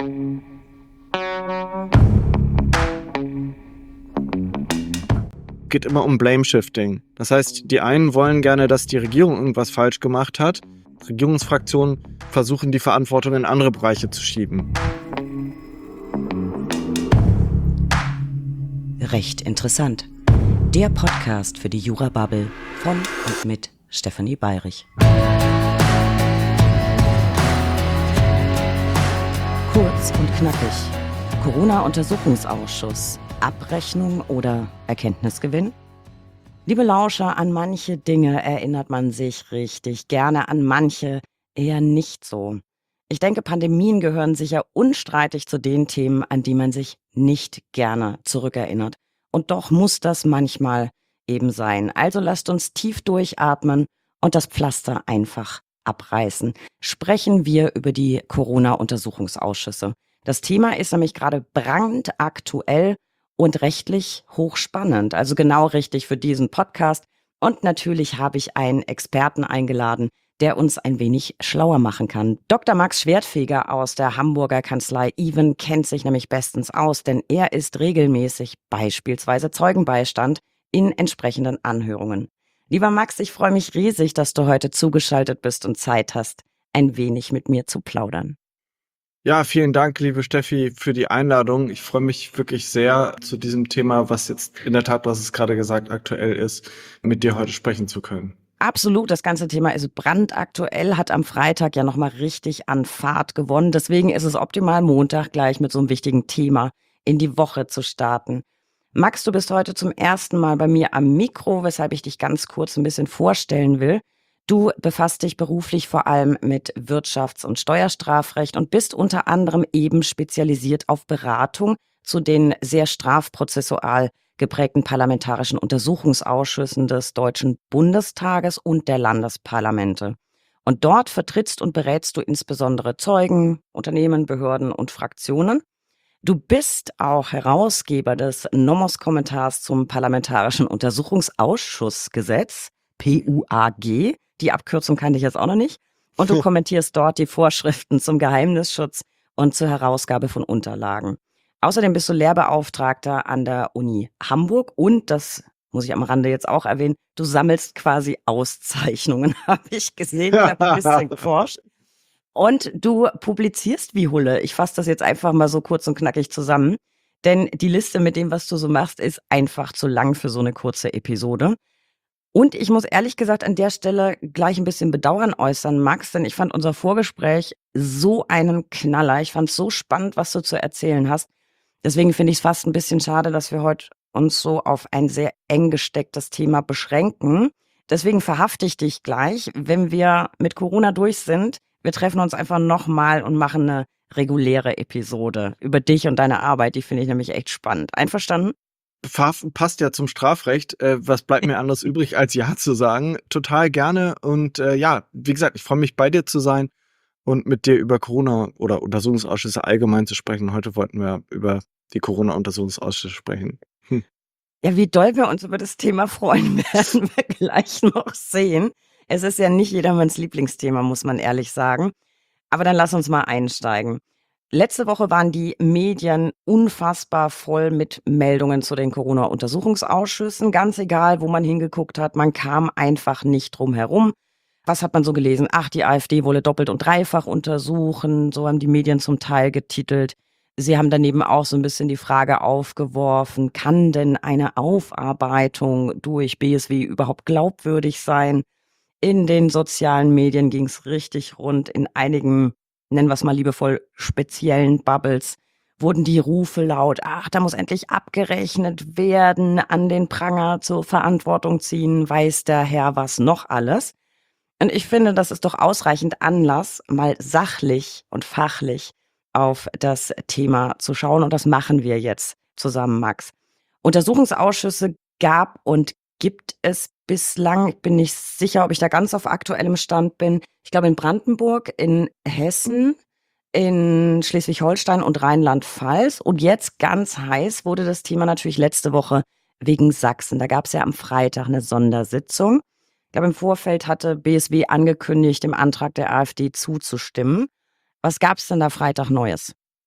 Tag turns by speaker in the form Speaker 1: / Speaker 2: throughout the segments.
Speaker 1: Geht immer um Blame-Shifting. Das heißt, die einen wollen gerne, dass die Regierung irgendwas falsch gemacht hat. Regierungsfraktionen versuchen, die Verantwortung in andere Bereiche zu schieben.
Speaker 2: Recht interessant. Der Podcast für die Jura-Bubble von und mit Stefanie Bayrich. Kurz und knackig. Corona-Untersuchungsausschuss. Abrechnung oder Erkenntnisgewinn? Liebe Lauscher, an manche Dinge erinnert man sich richtig gerne, an manche eher nicht so. Ich denke, Pandemien gehören sicher unstreitig zu den Themen, an die man sich nicht gerne zurückerinnert. Und doch muss das manchmal eben sein. Also lasst uns tief durchatmen und das Pflaster einfach abreißen. Sprechen wir über die Corona-Untersuchungsausschüsse. Das Thema ist nämlich gerade brandaktuell und rechtlich hochspannend, also genau richtig für diesen Podcast. Und natürlich habe ich einen Experten eingeladen, der uns ein wenig schlauer machen kann. Dr. Max Schwertfeger aus der Hamburger Kanzlei Even kennt sich nämlich bestens aus, denn er ist regelmäßig beispielsweise Zeugenbeistand in entsprechenden Anhörungen. Lieber Max, ich freue mich riesig, dass du heute zugeschaltet bist und Zeit hast, ein wenig mit mir zu plaudern.
Speaker 1: Ja, vielen Dank, liebe Steffi, für die Einladung. Ich freue mich wirklich sehr, zu diesem Thema, was jetzt in der Tat, was es gerade gesagt, aktuell ist, mit dir heute sprechen zu können.
Speaker 2: Absolut, das ganze Thema ist brandaktuell, hat am Freitag ja nochmal richtig an Fahrt gewonnen. Deswegen ist es optimal, Montag gleich mit so einem wichtigen Thema in die Woche zu starten. Max, du bist heute zum ersten Mal bei mir am Mikro, weshalb ich dich ganz kurz ein bisschen vorstellen will. Du befasst dich beruflich vor allem mit Wirtschafts- und Steuerstrafrecht und bist unter anderem eben spezialisiert auf Beratung zu den sehr strafprozessual geprägten parlamentarischen Untersuchungsausschüssen des Deutschen Bundestages und der Landesparlamente. Und dort vertrittst und berätst du insbesondere Zeugen, Unternehmen, Behörden und Fraktionen. Du bist auch Herausgeber des Nomos-Kommentars zum Parlamentarischen Untersuchungsausschussgesetz, PUAG. Die Abkürzung kannte ich jetzt auch noch nicht. Und du kommentierst dort die Vorschriften zum Geheimnisschutz und zur Herausgabe von Unterlagen. Außerdem bist du Lehrbeauftragter an der Uni Hamburg und, das muss ich am Rande jetzt auch erwähnen, du sammelst quasi Auszeichnungen, habe ich gesehen, ich habe ein bisschen geforscht. Und du publizierst wie Hulle. Ich fasse das jetzt einfach mal so kurz und knackig zusammen, denn die Liste mit dem, was du so machst, ist einfach zu lang für so eine kurze Episode. Und ich muss ehrlich gesagt an der Stelle gleich ein bisschen Bedauern äußern, Max, denn ich fand unser Vorgespräch so einen Knaller. Ich fand es so spannend, was du zu erzählen hast. Deswegen finde ich es fast ein bisschen schade, dass wir heute uns so auf ein sehr eng gestecktes Thema beschränken. Deswegen verhafte ich dich gleich, wenn wir mit Corona durch sind. Wir treffen uns einfach nochmal und machen eine reguläre Episode über dich und deine Arbeit. Die finde ich nämlich echt spannend. Einverstanden?
Speaker 1: Passt ja zum Strafrecht. Was bleibt mir anderes übrig, als Ja zu sagen? Total gerne. Und ja, wie gesagt, ich freue mich, bei dir zu sein und mit dir über Corona oder Untersuchungsausschüsse allgemein zu sprechen. Heute wollten wir über die Corona-Untersuchungsausschüsse sprechen.
Speaker 2: Ja, wie doll wir uns über das Thema freuen, werden wir gleich noch sehen. Es ist ja nicht jedermanns Lieblingsthema, muss man ehrlich sagen. Aber dann lass uns mal einsteigen. Letzte Woche waren die Medien unfassbar voll mit Meldungen zu den Corona-Untersuchungsausschüssen. Ganz egal, wo man hingeguckt hat, man kam einfach nicht drum herum. Was hat man so gelesen? Ach, die AfD wolle doppelt und dreifach untersuchen. So haben die Medien zum Teil getitelt. Sie haben daneben auch so ein bisschen die Frage aufgeworfen, kann denn eine Aufarbeitung durch BSW überhaupt glaubwürdig sein? In den sozialen Medien ging es richtig rund. In einigen, nennen wir es mal liebevoll, speziellen Bubbles wurden die Rufe laut. Ach, da muss endlich abgerechnet werden, an den Pranger zur Verantwortung ziehen, weiß der Herr was noch alles. Und ich finde, das ist doch ausreichend Anlass, mal sachlich und fachlich auf das Thema zu schauen. Und das machen wir jetzt zusammen, Max. Untersuchungsausschüsse gab und gibt es bislang. Ich bin nicht sicher, ob ich da ganz auf aktuellem Stand bin. Ich glaube in Brandenburg, in Hessen, in Schleswig-Holstein und Rheinland-Pfalz. Und jetzt ganz heiß wurde das Thema natürlich letzte Woche wegen Sachsen. Da gab es ja am Freitag eine Sondersitzung. Ich glaube, im Vorfeld hatte BSW angekündigt, dem Antrag der AfD zuzustimmen. Was gab es denn da Freitag Neues?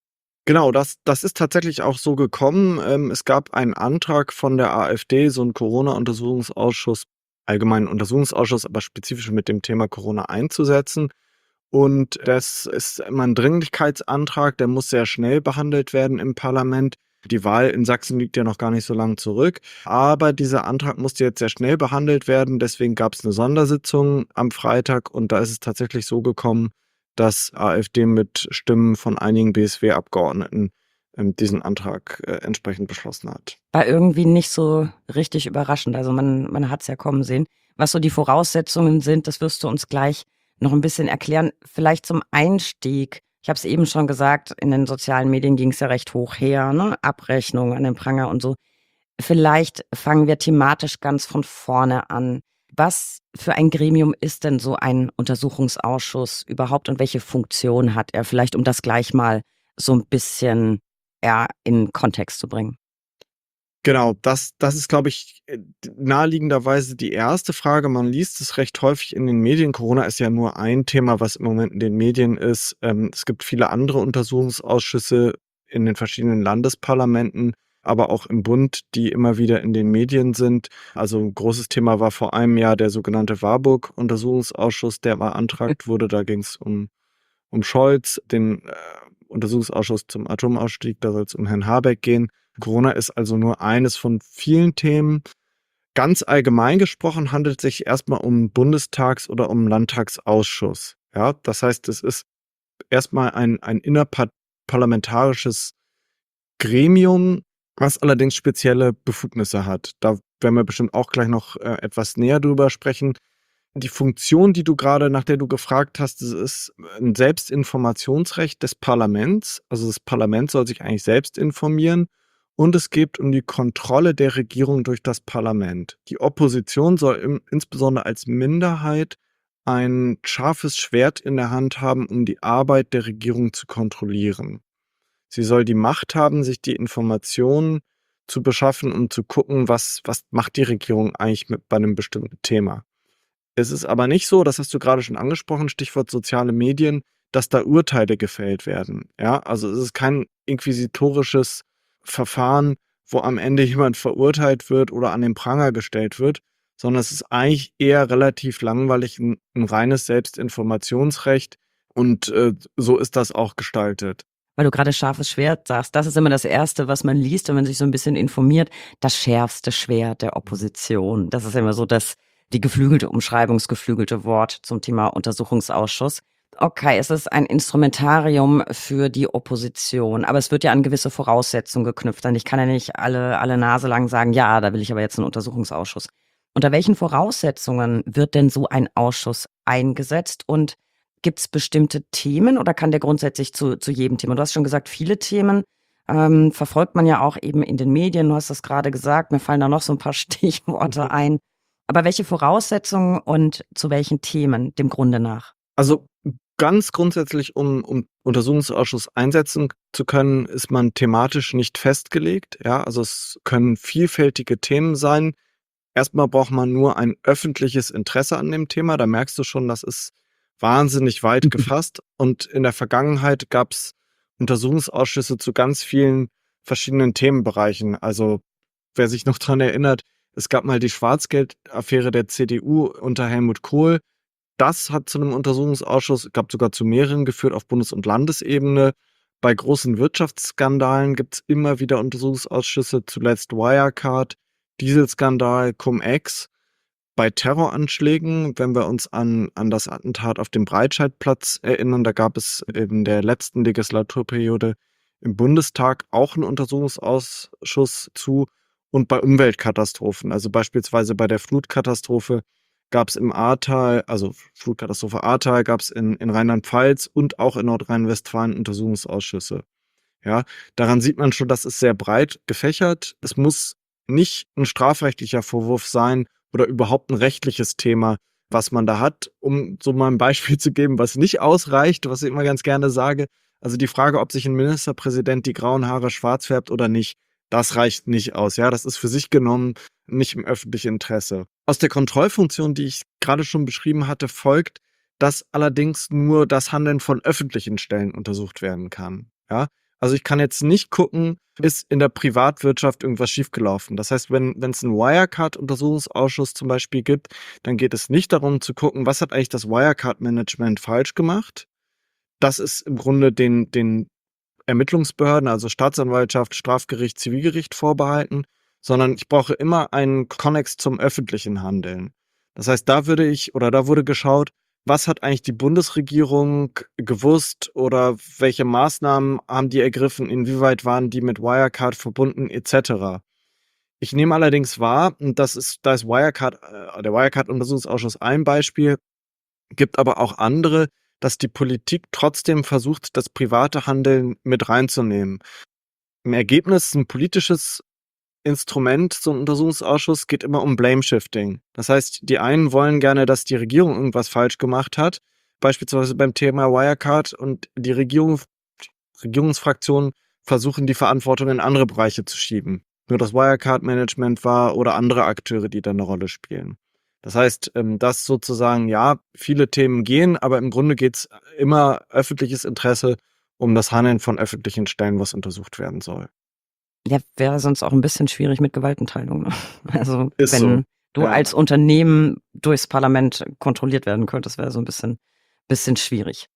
Speaker 1: Genau, das ist tatsächlich auch so gekommen. Es gab einen Antrag von der AfD, so 'n Corona-Untersuchungsausschuss, allgemeinen Untersuchungsausschuss, aber spezifisch mit dem Thema Corona einzusetzen. Und das ist immer 'n Dringlichkeitsantrag, der muss sehr schnell behandelt werden im Parlament. Die Wahl in Sachsen liegt ja noch gar nicht so lang zurück, aber dieser Antrag musste jetzt sehr schnell behandelt werden. Deswegen gab's 'ne Sondersitzung am Freitag und da ist es tatsächlich so gekommen, dass AfD mit Stimmen von einigen BSW-Abgeordneten, diesen Antrag, entsprechend beschlossen hat.
Speaker 2: War irgendwie nicht so richtig überraschend. Also, man hat's ja kommen sehen. Was so die Voraussetzungen sind, das wirst du uns gleich noch ein bisschen erklären. Vielleicht zum Einstieg. Ich habe es eben schon gesagt, in den sozialen Medien ging's ja recht hoch her, ne? Abrechnung an den Pranger und so. Vielleicht fangen wir thematisch ganz von vorne an. Was für ein Gremium ist denn so ein Untersuchungsausschuss überhaupt und welche Funktion hat er? Vielleicht, um das gleich mal so ein bisschen, ja, in Kontext zu bringen.
Speaker 1: Genau, das ist, glaube ich, naheliegenderweise die erste Frage. Man liest es recht häufig in den Medien. Corona ist ja nur ein Thema, was im Moment in den Medien ist. Es gibt viele andere Untersuchungsausschüsse in den verschiedenen Landesparlamenten, aber auch im Bund, die immer wieder in den Medien sind. Also 'n großes Thema war vor einem Jahr der sogenannte Warburg-Untersuchungsausschuss, der beantragt wurde. Da ging's um Scholz, den, Untersuchungsausschuss zum Atomausstieg, da soll es um Herrn Habeck gehen. Corona ist also nur eines von vielen Themen. Ganz allgemein gesprochen handelt es sich erstmal um 'n Bundestags oder um 'n Landtagsausschuss. Ja, das heißt, es ist erstmal ein parlamentarisches Gremium, was allerdings spezielle Befugnisse hat. Da werden wir bestimmt auch gleich noch, etwas näher drüber sprechen. Die Funktion, die du gerade nach der du gefragt hast, das ist 'n Selbstinformationsrecht des Parlaments. Also, das Parlament soll sich eigentlich selbst informieren und es geht um die Kontrolle der Regierung durch das Parlament. Die Opposition soll insbesondere als Minderheit ein scharfes Schwert in der Hand haben, um die Arbeit der Regierung zu kontrollieren. Sie soll die Macht haben, sich die Informationen zu beschaffen, um zu gucken, was macht die Regierung eigentlich mit bei 'nem bestimmten Thema. Es ist aber nicht so, das hast du gerade schon angesprochen, Stichwort soziale Medien, dass da Urteile gefällt werden, ja? Also, es ist kein inquisitorisches Verfahren, wo am Ende jemand verurteilt wird oder an den Pranger gestellt wird, sondern es ist eigentlich eher relativ langweilig, 'n reines Selbstinformationsrecht und, so ist das auch gestaltet.
Speaker 2: Weil du gerade scharfes Schwert sagst, das ist immer das Erste, was man liest, wenn man sich so ein bisschen informiert. Das schärfste Schwert der Opposition. Das ist immer so die geflügelte Umschreibung, das geflügelte Wort zum Thema Untersuchungsausschuss. Okay, es ist ein Instrumentarium für die Opposition, aber es wird ja an gewisse Voraussetzungen geknüpft. Denn ich kann ja nicht alle Nase lang sagen: „Ja, da will ich aber jetzt einen Untersuchungsausschuss.“ Unter welchen Voraussetzungen wird denn so ein Ausschuss eingesetzt und gibt es bestimmte Themen oder kann der grundsätzlich zu jedem Thema? Du hast schon gesagt, viele Themen, verfolgt man ja auch eben in den Medien. Du hast das gerade gesagt, mir fallen da noch so ein paar Stichworte ein. Aber welche Voraussetzungen und zu welchen Themen dem Grunde nach?
Speaker 1: Also, ganz grundsätzlich, um Untersuchungsausschuss einsetzen zu können, ist man thematisch nicht festgelegt, ja? Also, es können vielfältige Themen sein. Erstmal braucht man nur ein öffentliches Interesse an dem Thema. Da merkst du schon, das ist wahnsinnig weit gefasst. Und in der Vergangenheit gab's Untersuchungsausschüsse zu ganz vielen verschiedenen Themenbereichen. Also, wer sich noch dran erinnert, es gab mal die Schwarzgeldaffäre der CDU unter Helmut Kohl. Das hat zu 'nem Untersuchungsausschuss, gab sogar zu mehreren geführt auf Bundes und Landesebene. Bei großen Wirtschaftsskandalen gibt's immer wieder Untersuchungsausschüsse, zuletzt Wirecard, Dieselskandal, Cum-Ex. Bei Terroranschlägen, wenn wir uns an das Attentat auf dem Breitscheidplatz erinnern, da gab es in der letzten Legislaturperiode im Bundestag auch 'n Untersuchungsausschuss zu und bei Umweltkatastrophen. Also, beispielsweise bei der Flutkatastrophe gab's im Ahrtal, also Flutkatastrophe Ahrtal, gab's in Rheinland-Pfalz und auch in Nordrhein-Westfalen Untersuchungsausschüsse. Ja, daran sieht man schon, das ist sehr breit gefächert. Es muss nicht 'n strafrechtlicher Vorwurf sein oder überhaupt 'n rechtliches Thema, was man da hat. Um so mal 'n Beispiel zu geben, was nicht ausreicht, was ich immer ganz gerne sage: Also, die Frage, ob sich 'n Ministerpräsident die grauen Haare schwarz färbt oder nicht, das reicht nicht aus, ja? Das ist für sich genommen nicht im öffentlichen Interesse. Aus der Kontrollfunktion, die ich grade schon beschrieben hatte, folgt, dass allerdings nur das Handeln von öffentlichen Stellen untersucht werden kann, ja? Also ich kann jetzt nicht gucken, ist in der Privatwirtschaft irgendwas schiefgelaufen. Das heißt, wenn es einen Wirecard-Untersuchungsausschuss zum Beispiel gibt, dann geht es nicht darum zu gucken, was hat eigentlich das Wirecard-Management falsch gemacht. Das ist im Grunde den Ermittlungsbehörden, also Staatsanwaltschaft, Strafgericht, Zivilgericht vorbehalten, sondern ich brauche immer einen Konnex zum öffentlichen Handeln. Das heißt, da wurde geschaut, was hat eigentlich die Bundesregierung gewusst oder welche Maßnahmen haben die ergriffen, inwieweit waren die mit Wirecard verbunden, etc. Ich nehme allerdings wahr, und da ist Wirecard, der Wirecard-Untersuchungsausschuss ein Beispiel, gibt aber auch andere, dass die Politik trotzdem versucht, das private Handeln mit reinzunehmen. Im Ergebnis ein politisches Instrument, so ein Untersuchungsausschuss, geht immer um Blame-Shifting. Das heißt, die einen wollen gerne, dass die Regierung irgendwas falsch gemacht hat, beispielsweise beim Thema Wirecard, und die Regierungsfraktionen versuchen, die Verantwortung in andere Bereiche zu schieben. Nur das Wirecard-Management war oder andere Akteure, die da eine Rolle spielen. Das heißt, dass sozusagen, ja, viele Themen gehen, aber im Grunde geht's immer öffentliches Interesse um das Handeln von öffentlichen Stellen, was untersucht werden soll.
Speaker 2: Ja, wäre sonst auch ein bisschen schwierig mit Gewaltenteilung, ne? Also,
Speaker 1: Ist so.
Speaker 2: wenn du
Speaker 1: Ja.
Speaker 2: als Unternehmen durchs Parlament kontrolliert werden könntest, wäre so ein bisschen schwierig.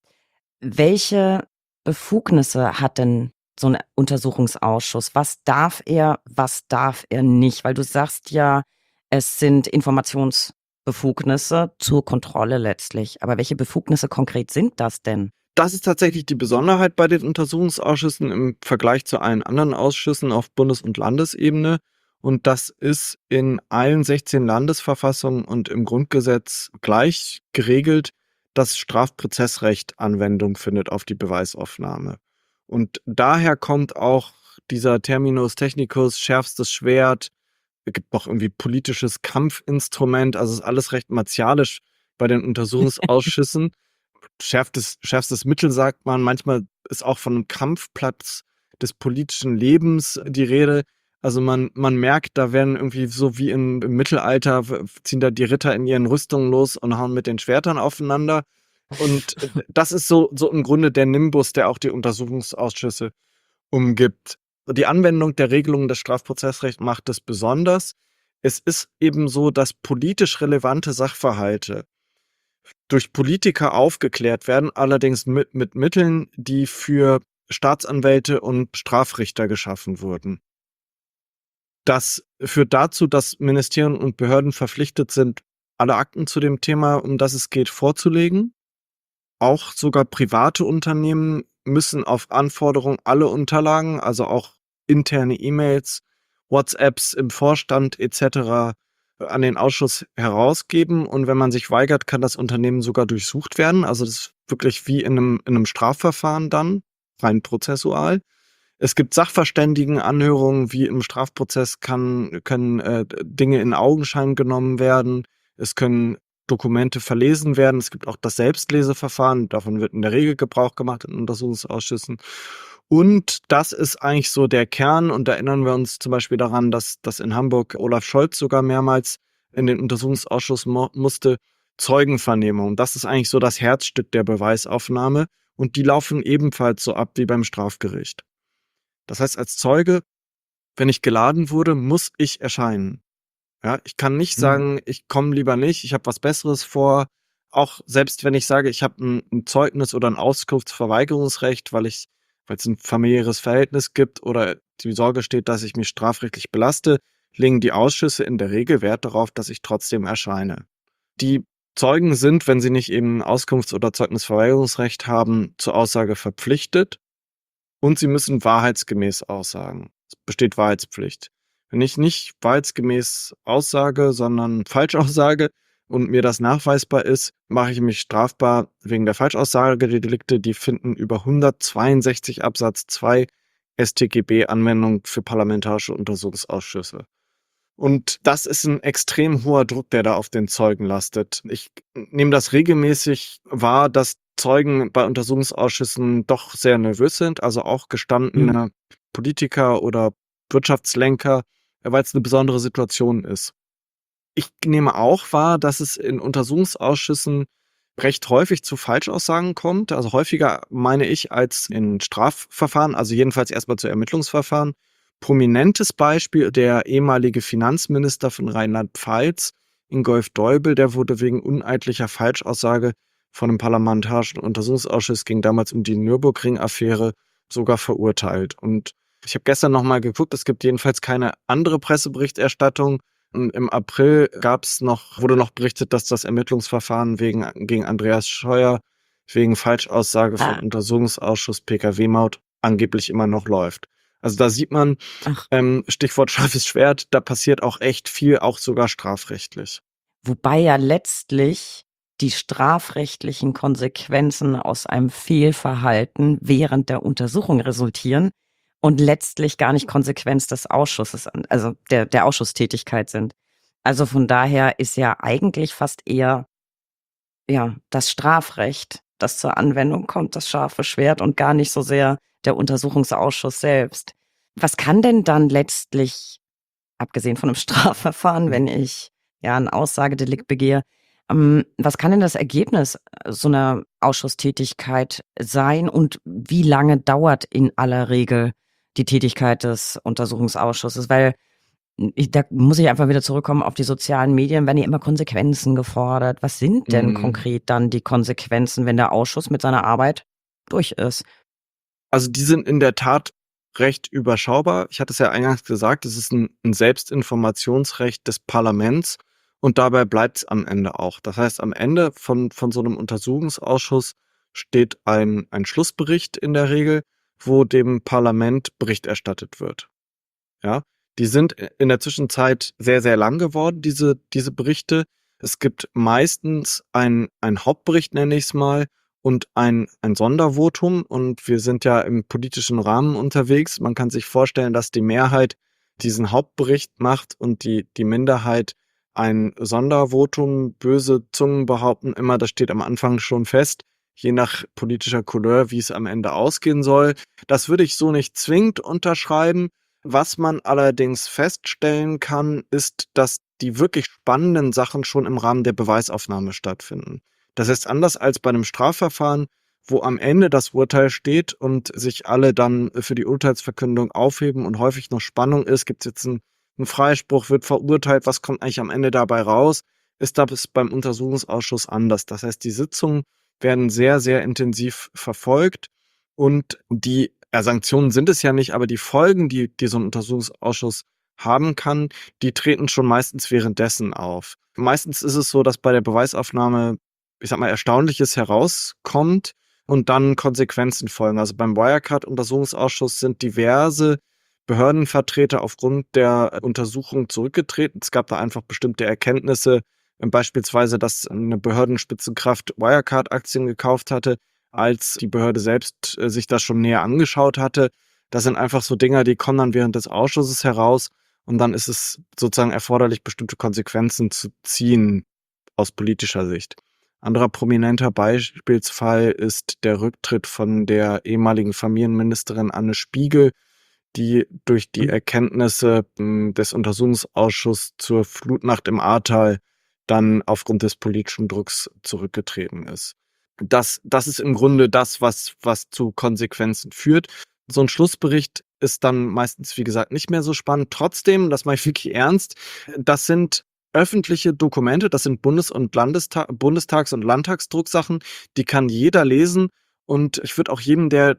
Speaker 2: Welche Befugnisse hat denn so 'n Untersuchungsausschuss? Was darf er nicht? Weil du sagst ja, es sind Informationsbefugnisse zur Kontrolle letztlich. Aber welche Befugnisse konkret sind das denn?
Speaker 1: Das ist tatsächlich die Besonderheit bei den Untersuchungsausschüssen im Vergleich zu allen anderen Ausschüssen auf Bundes- und Landesebene. Und das ist in allen 16 Landesverfassungen und im Grundgesetz gleich geregelt, dass Strafprozessrecht Anwendung findet auf die Beweisaufnahme. Und daher kommt auch dieser Terminus technicus, schärfstes Schwert. Es gibt noch irgendwie politisches Kampfinstrument. Also ist alles recht martialisch bei den Untersuchungsausschüssen. Schärfstes Mittel sagt man. Manchmal ist auch von einem Kampfplatz des politischen Lebens die Rede. Also man merkt, da werden irgendwie so wie im Mittelalter ziehen da die Ritter in ihren Rüstungen los und hauen mit den Schwertern aufeinander. Und das ist so im Grunde der Nimbus, der auch die Untersuchungsausschüsse umgibt. Die Anwendung der Regelungen des Strafprozessrechts macht es besonders. Es ist eben so, dass politisch relevante Sachverhalte durch Politiker aufgeklärt werden, allerdings mit Mitteln, die für Staatsanwälte und Strafrichter geschaffen wurden. Das führt dazu, dass Ministerien und Behörden verpflichtet sind, alle Akten zu dem Thema, um das es geht, vorzulegen. Auch sogar private Unternehmen müssen auf Anforderung alle Unterlagen, also auch interne E-Mails, WhatsApps im Vorstand etc. an den Ausschuss herausgeben. Und wenn man sich weigert, kann das Unternehmen sogar durchsucht werden. Also das ist wirklich wie in einem Strafverfahren dann, rein prozessual. Es gibt Sachverständigenanhörungen, wie im Strafprozess können Dinge in Augenschein genommen werden. Es können Dokumente verlesen werden. Es gibt auch das Selbstleseverfahren. Davon wird in der Regel Gebrauch gemacht in Untersuchungsausschüssen. Und das ist eigentlich so der Kern. Und da erinnern wir uns zum Beispiel daran, dass in Hamburg Olaf Scholz sogar mehrmals in den Untersuchungsausschuss musste. Zeugenvernehmung. Das ist eigentlich so das Herzstück der Beweisaufnahme. Und die laufen ebenfalls so ab wie beim Strafgericht. Das heißt, als Zeuge, wenn ich geladen wurde, muss ich erscheinen. Ja, ich kann nicht sagen, ich komme lieber nicht, ich habe was Besseres vor. Auch selbst wenn ich sage, ich habe ein Zeugnis oder ein Auskunftsverweigerungsrecht, weil es ein familiäres Verhältnis gibt oder die Sorge steht, dass ich mich strafrechtlich belaste, legen die Ausschüsse in der Regel Wert darauf, dass ich trotzdem erscheine. Die Zeugen sind, wenn sie nicht eben Auskunfts- oder Zeugnisverweigerungsrecht haben, zur Aussage verpflichtet. Und sie müssen wahrheitsgemäß aussagen. Es besteht Wahrheitspflicht. Wenn ich nicht wahrheitsgemäß aussage, sondern falsch aussage und mir das nachweisbar ist, mache ich mich strafbar wegen der Falschaussagedelikte. Die finden über 162 Absatz 2 StGB Anwendung für parlamentarische Untersuchungsausschüsse. Und das ist ein extrem hoher Druck, der da auf den Zeugen lastet. Ich nehme das regelmäßig wahr, dass Zeugen bei Untersuchungsausschüssen doch sehr nervös sind, also auch gestandene Politiker oder Wirtschaftslenker, weil es eine besondere Situation ist. Ich nehme auch wahr, dass es in Untersuchungsausschüssen recht häufig zu Falschaussagen kommt, also häufiger, meine ich, als in Strafverfahren, also jedenfalls erstmal zu Ermittlungsverfahren. Prominentes Beispiel, der ehemalige Finanzminister von Rheinland-Pfalz, Ingolf Deubel, der wurde wegen uneidlicher Falschaussage von einem parlamentarischen Untersuchungsausschuss, ging damals um die Nürburgring-Affäre, sogar verurteilt. Und ich habe gestern nochmal geguckt, es gibt jedenfalls keine andere Presseberichterstattung. Und im April wurde noch berichtet, dass das Ermittlungsverfahren gegen Andreas Scheuer wegen Falschaussage vom
Speaker 2: Ah,
Speaker 1: Untersuchungsausschuss PKW-Maut angeblich immer noch läuft. Also da sieht man,
Speaker 2: ach,
Speaker 1: Stichwort scharfes Schwert, da passiert auch echt viel, auch sogar strafrechtlich.
Speaker 2: wobei ja letztlich die strafrechtlichen Konsequenzen aus einem Fehlverhalten während der Untersuchung resultieren und letztlich gar nicht Konsequenz des Ausschusses, also der Ausschusstätigkeit sind. Also von daher ist ja eigentlich fast eher ja das Strafrecht, das zur Anwendung kommt, das scharfe Schwert und gar nicht so sehr der Untersuchungsausschuss selbst. Was kann denn dann letztlich, abgesehen von einem Strafverfahren, wenn ich ja ein Aussagedelikt begehe, was kann denn das Ergebnis so einer Ausschusstätigkeit sein und wie lange dauert in aller Regel die Tätigkeit des Untersuchungsausschusses? Weil da muss ich einfach wieder zurückkommen auf die sozialen Medien, werden ja immer Konsequenzen gefordert. Was sind denn
Speaker 1: Mhm.
Speaker 2: konkret dann die Konsequenzen, wenn der Ausschuss mit seiner Arbeit durch ist?
Speaker 1: Also die sind in der Tat recht überschaubar. Ich hatte es ja eingangs gesagt, es ist ein Selbstinformationsrecht des Parlaments und dabei bleibt es am Ende auch. Das heißt, am Ende von so einem Untersuchungsausschuss steht ein Schlussbericht in der Regel, wo dem Parlament Bericht erstattet wird. Ja, die sind in der Zwischenzeit sehr, sehr lang geworden, diese Berichte. Es gibt meistens ein Hauptbericht, nenne ich es mal, und ein Sondervotum. Und wir sind ja im politischen Rahmen unterwegs. Man kann sich vorstellen, dass die Mehrheit diesen Hauptbericht macht und die Minderheit ein Sondervotum. Böse Zungen behaupten immer, das steht am Anfang schon fest, je nach politischer Couleur, wie es am Ende ausgehen soll. Das würde ich so nicht zwingend unterschreiben. Was man allerdings feststellen kann, ist, dass die wirklich spannenden Sachen schon im Rahmen der Beweisaufnahme stattfinden. Das heißt, anders als bei einem Strafverfahren, wo am Ende das Urteil steht und sich alle dann für die Urteilsverkündung aufheben und häufig noch Spannung ist, gibt es jetzt einen Freispruch, wird verurteilt, was kommt eigentlich am Ende dabei raus, ist das beim Untersuchungsausschuss anders. Das heißt, die Sitzungen werden sehr, sehr intensiv verfolgt und Sanktionen sind es ja nicht, aber die Folgen, die so ein Untersuchungsausschuss haben kann, die treten schon meistens währenddessen auf. Meistens ist es so, dass bei der Beweisaufnahme, ich sag mal, Erstaunliches herauskommt und dann Konsequenzen folgen. Also beim Wirecard-Untersuchungsausschuss sind diverse Behördenvertreter aufgrund der Untersuchung zurückgetreten. Es gab da einfach bestimmte Erkenntnisse, beispielsweise, dass eine Behördenspitzenkraft Wirecard-Aktien gekauft hatte, als die Behörde selbst sich das schon näher angeschaut hatte. Das sind einfach so Dinger, die kommen dann während des Ausschusses heraus und dann ist es sozusagen erforderlich, bestimmte Konsequenzen zu ziehen aus politischer Sicht. Anderer prominenter Beispielsfall ist der Rücktritt von der ehemaligen Familienministerin Anne Spiegel, die durch die Erkenntnisse des Untersuchungsausschusses zur Flutnacht im Ahrtal dann aufgrund des politischen Drucks zurückgetreten ist. Das ist im Grunde das, was zu Konsequenzen führt. So ein Schlussbericht ist dann meistens, wie gesagt, nicht mehr so spannend. Trotzdem, das mache ich wirklich ernst, das sind öffentliche Dokumente, das sind Bundestags- und Landtagsdrucksachen, die kann jeder lesen. Und ich würde auch jedem, der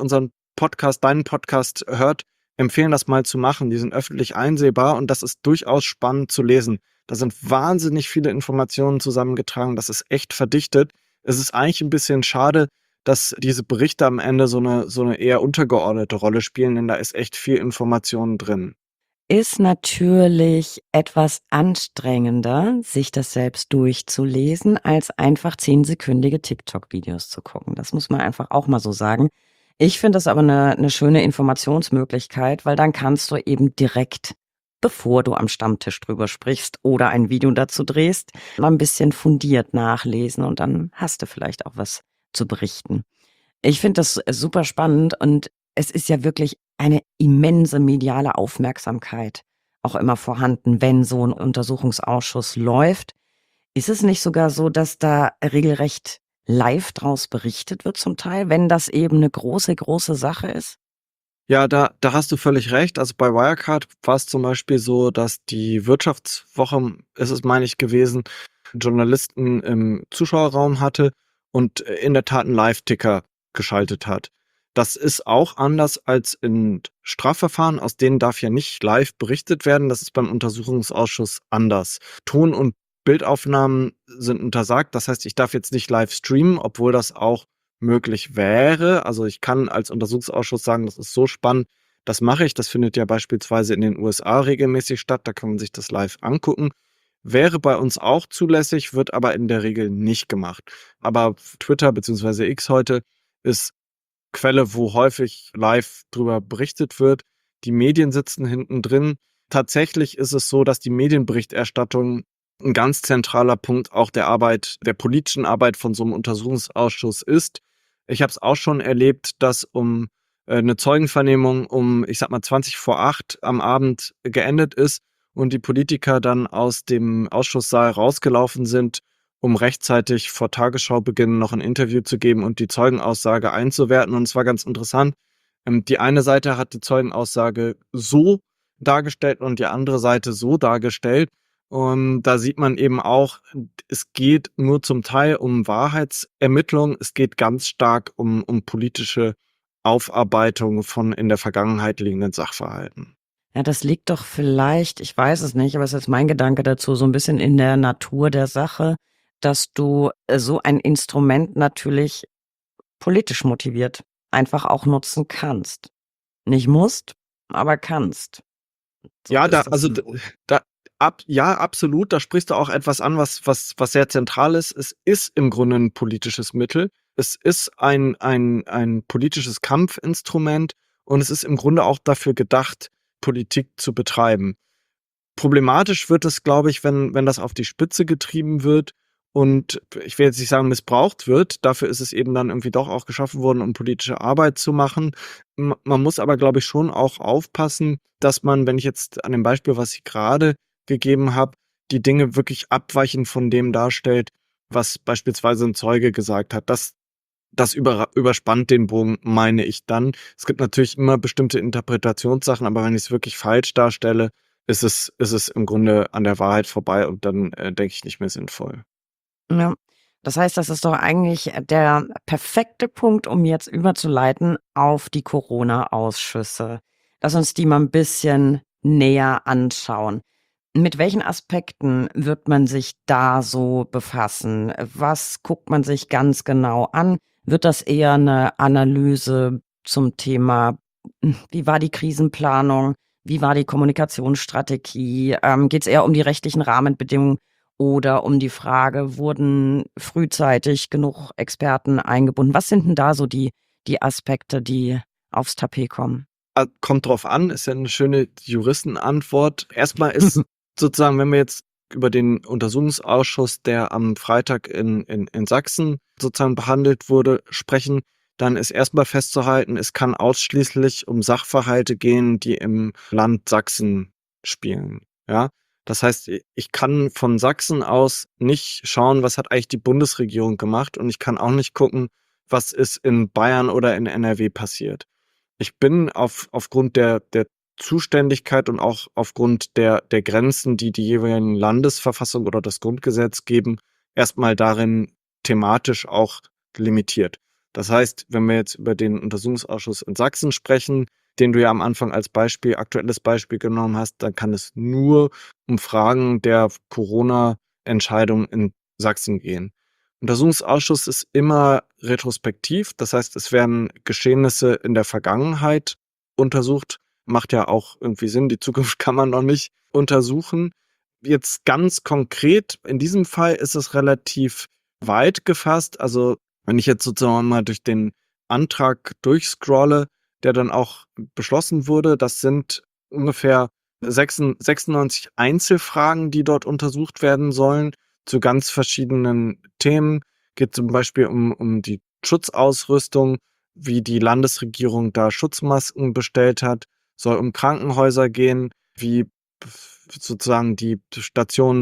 Speaker 1: deinen Podcast hört, empfehlen, das mal zu machen. Die sind öffentlich einsehbar und das ist durchaus spannend zu lesen. Da sind wahnsinnig viele Informationen zusammengetragen. Das ist echt verdichtet. Es ist eigentlich ein bisschen schade, dass diese Berichte am Ende so eine eher untergeordnete Rolle spielen, denn da ist echt viel Information drin.
Speaker 2: Ist natürlich etwas anstrengender, sich das selbst durchzulesen, als einfach 10-sekündige TikTok-Videos zu gucken. Das muss man einfach auch mal so sagen. Ich finde das aber eine schöne Informationsmöglichkeit, weil dann kannst du eben direkt, bevor du am Stammtisch drüber sprichst oder ein Video dazu drehst, mal ein bisschen fundiert nachlesen und dann hast du vielleicht auch was zu berichten. Ich finde das super spannend und es ist ja wirklich eine immense mediale Aufmerksamkeit auch immer vorhanden, wenn so ein Untersuchungsausschuss läuft. Ist es nicht sogar so, dass da regelrecht live draus berichtet wird zum Teil, wenn das eben eine große, große Sache ist?
Speaker 1: Ja, da hast du völlig recht. Also, bei Wirecard war es zum Beispiel so, dass die Wirtschaftswoche, ist es, meine ich, gewesen, Journalisten im Zuschauerraum hatte und in der Tat 'n Live-Ticker geschaltet hat. Das ist auch anders als in Strafverfahren, aus denen darf ja nicht live berichtet werden. Das ist beim Untersuchungsausschuss anders. Ton und Bildaufnahmen sind untersagt. Das heißt, ich darf jetzt nicht live streamen, obwohl das auch möglich wäre. Also, ich kann als Untersuchungsausschuss sagen, das ist so spannend, das mache ich. Das findet ja beispielsweise in den USA regelmäßig statt. Da kann man sich das live angucken. Wäre bei uns auch zulässig, wird aber in der Regel nicht gemacht. Aber Twitter beziehungsweise X heute ist Quelle, wo häufig live drüber berichtet wird. Die Medien sitzen hinten drin. Tatsächlich ist es so, dass die Medienberichterstattung ein ganz zentraler Punkt auch der politischen Arbeit von so einem Untersuchungsausschuss ist. Ich habe es auch schon erlebt, dass 'ne Zeugenvernehmung ich sage mal, 20 vor 8 am Abend geendet ist und die Politiker dann aus dem Ausschusssaal rausgelaufen sind, um rechtzeitig vor Tagesschaubeginn noch ein Interview zu geben und die Zeugenaussage einzuwerten. Und es war ganz interessant. Die eine Seite hat die Zeugenaussage so dargestellt und die andere Seite so dargestellt. Und da sieht man eben auch, es geht nur zum Teil um Wahrheitsermittlung. Es geht ganz stark um politische Aufarbeitung von in der Vergangenheit liegenden Sachverhalten.
Speaker 2: Ja, das liegt doch vielleicht, ich weiß es nicht, aber es ist jetzt mein Gedanke dazu, so ein bisschen in der Natur der Sache, dass du, so ein Instrument natürlich politisch motiviert einfach auch nutzen kannst. Nicht musst, aber kannst. So
Speaker 1: Ja, da
Speaker 2: ist das
Speaker 1: also, d
Speaker 2: so.
Speaker 1: da ja, absolut, da sprichst du auch etwas an, was sehr zentral ist. Es ist im Grunde ein politisches Mittel. Es ist ein politisches Kampfinstrument und es ist im Grunde auch dafür gedacht, Politik zu betreiben. Problematisch wird es, glaube ich, wenn das auf die Spitze getrieben wird und ich will jetzt nicht sagen, missbraucht wird. Dafür ist es eben dann irgendwie doch auch geschaffen worden, um politische Arbeit zu machen. Man muss aber, glaube ich, schon auch aufpassen, dass man, wenn ich jetzt an dem Beispiel, was ich gerade gegeben habe, die Dinge wirklich abweichend von dem darstellt, was beispielsweise ein Zeuge gesagt hat. Das überspannt den Bogen, meine ich dann. Es gibt natürlich immer bestimmte Interpretationssachen, aber wenn ich es wirklich falsch darstelle, ist es im Grunde an der Wahrheit vorbei und dann, denke ich, nicht mehr sinnvoll.
Speaker 2: Ja. Das heißt, das ist doch eigentlich der perfekte Punkt, um jetzt überzuleiten auf die Corona-Ausschüsse. Lass uns die mal ein bisschen näher anschauen. Mit welchen Aspekten wird man sich da so befassen? Was guckt man sich ganz genau an? Wird das eher eine Analyse zum Thema, wie war die Krisenplanung? Wie war die Kommunikationsstrategie? Geht es eher um die rechtlichen Rahmenbedingungen oder um die Frage, wurden frühzeitig genug Experten eingebunden? Was sind denn da so die Aspekte, die aufs Tapet kommen?
Speaker 1: Kommt drauf an, ist ja 'ne schöne Juristenantwort. Erst mal ist sozusagen, wenn wir jetzt über den Untersuchungsausschuss, der am Freitag in Sachsen sozusagen behandelt wurde, sprechen, dann ist erst mal festzuhalten, es kann ausschließlich um Sachverhalte gehen, die im Land Sachsen spielen, ja? Das heißt, ich kann von Sachsen aus nicht schauen, was hat eigentlich die Bundesregierung gemacht und ich kann auch nicht gucken, was ist in Bayern oder in NRW passiert. Ich bin aufgrund der Zuständigkeit und auch aufgrund der Grenzen, die die jeweiligen Landesverfassung oder das Grundgesetz geben, erstmal darin thematisch auch limitiert. Das heißt, wenn wir jetzt über den Untersuchungsausschuss in Sachsen sprechen, den du ja am Anfang als aktuelles Beispiel genommen hast, dann kann es nur um Fragen der Corona-Entscheidung in Sachsen gehen. Untersuchungsausschuss ist immer retrospektiv. Das heißt, es werden Geschehnisse in der Vergangenheit untersucht. Macht ja auch irgendwie Sinn. Die Zukunft kann man noch nicht untersuchen. Jetzt ganz konkret, in diesem Fall ist es relativ weit gefasst. Also, wenn ich jetzt sozusagen mal durch den Antrag durchscrolle, der dann auch beschlossen wurde, das sind ungefähr 96 Einzelfragen, die dort untersucht werden sollen zu ganz verschiedenen Themen. Geht zum Beispiel um die Schutzausrüstung, wie die Landesregierung da Schutzmasken bestellt hat, soll um Krankenhäuser gehen, wie sozusagen die Stationen